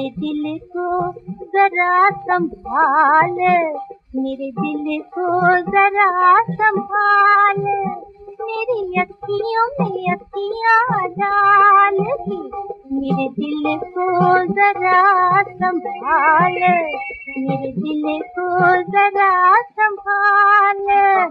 दिल को जरा संभाल, मेरे दिल को जरा संभाल, मेरी अखियों में अखियाँ डाल दी, मेरे दिल को जरा संभाल, मेरे दिल को जरा संभाल।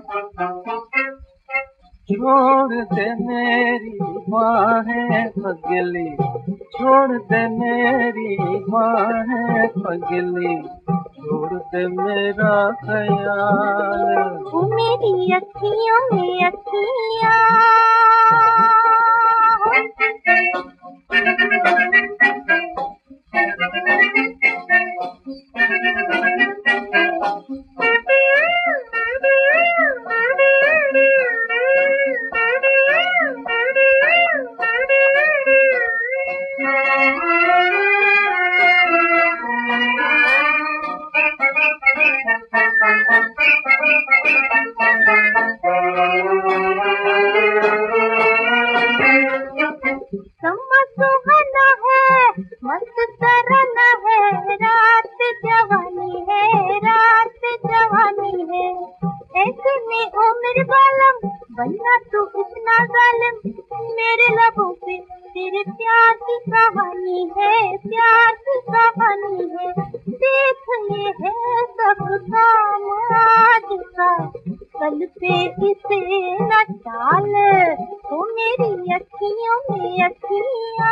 छोड़ दे मेरी बाहें पगली, छोड़ दे मेरी बाहें पगली, छोड़ दे मेरा ख्याल। वो मेरी अखियों में अखियाँ समा सुहाना है, मस्त तराना है, रात जवानी है, रात जवानी है। ऐसे में ओ मेरे बालम, बनना तू इतना जालिम, मेरे लबों पे तेरे प्यार की कहानी है, प्यार की कहानी है। देख ये है सब काम आज का, कल पे इसे न टाल, तो मेरी अखियों में अखियाँ।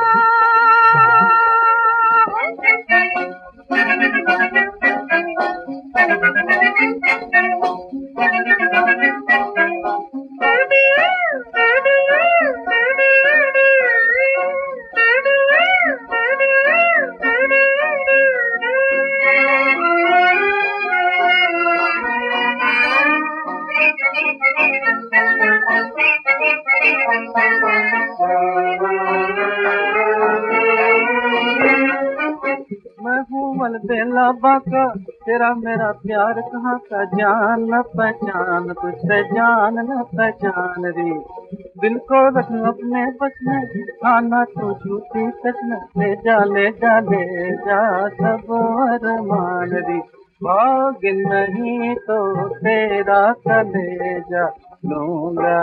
मैं हूँ अलबेला बाका, तेरा मेरा प्यार कहाँ का, जान न पहचान तुझसे जान न पहचान रे। दिल को रख अपने बस में, खाना तो झूठी सच में, ले जा ले जा ले जा सब अरमान रे। भाग नहीं तो तेरा कलेजा लूंगा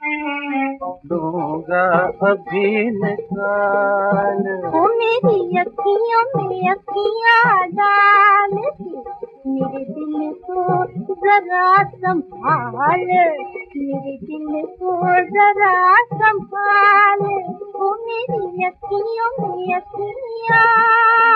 दूंगा अभी निकाल। वो मेरी अखियों में अखियाँ डाल दी, मेरे दिल को जरा संभाल, मेरे दिल को जरा संभाल, वो मेरी अखियों में अखियाँ।